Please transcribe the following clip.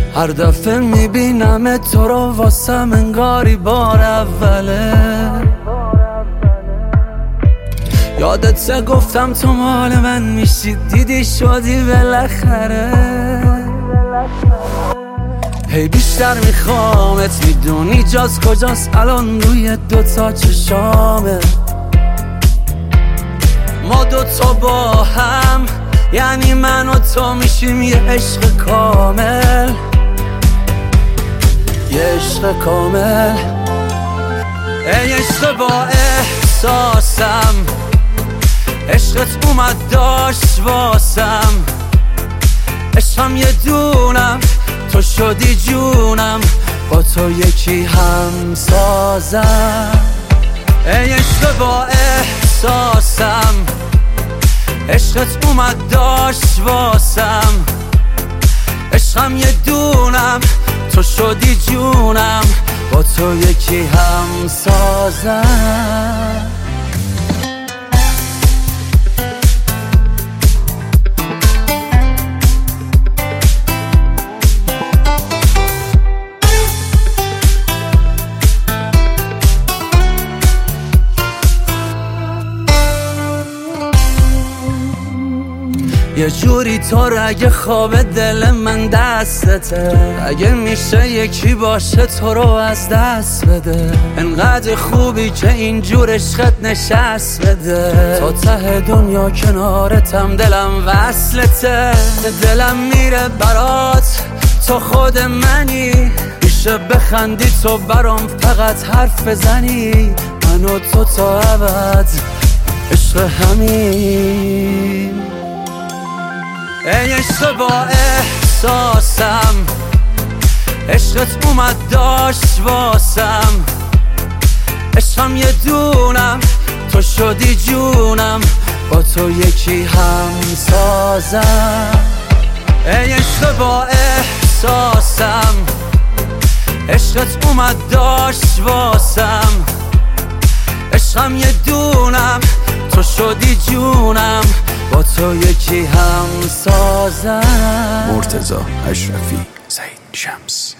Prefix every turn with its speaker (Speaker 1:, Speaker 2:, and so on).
Speaker 1: هر دفعه میبینم تو رو واسم انگاری بار اوله. یادت گفتم تو مال من میشی، دیدی شدی بالاخره. هی بیشتر میخوامت، میدونی جاز کجاست الان روی دوتا چشامه. ما دوتا با هم یعنی من و تو میشیم یه عشق کامل، یه عشق کامل. ای عشق با احساسم، عشقت اومد داشت واسم. عشقم یه دونم، تو شدی جونم، با تو یکی هم سازم. ای عشق با احساسم، عشقت اومد داشت واسم. عشقم یه دونم، تو شدی جونم، با تو یکی هم سازم. یه جوری تو رگ خواب دل من دستته، اگه میشه یکی باشه تو رو از دست بده. انقدر خوبی که اینجور عشقت نشست بده. تا ته دنیا کنارتم، دلم وصلته. دلم میره برات، تو خود منی. میشه بخندی تو برام فقط حرف بزنی. من و تو تا ابد عشق همین. ای عشق با احساسم، عشقت اومد داشت واسم. عشقم یه دونم، تو شدی جونم، با تو یکی هم سازم. ای عشق با احساسم، عشقت اومد داشت واسم. عشقم یه دونم، تو شدی جونم، با تو یکی هم سازم.
Speaker 2: مرتضی اشرفی، زهید شمس.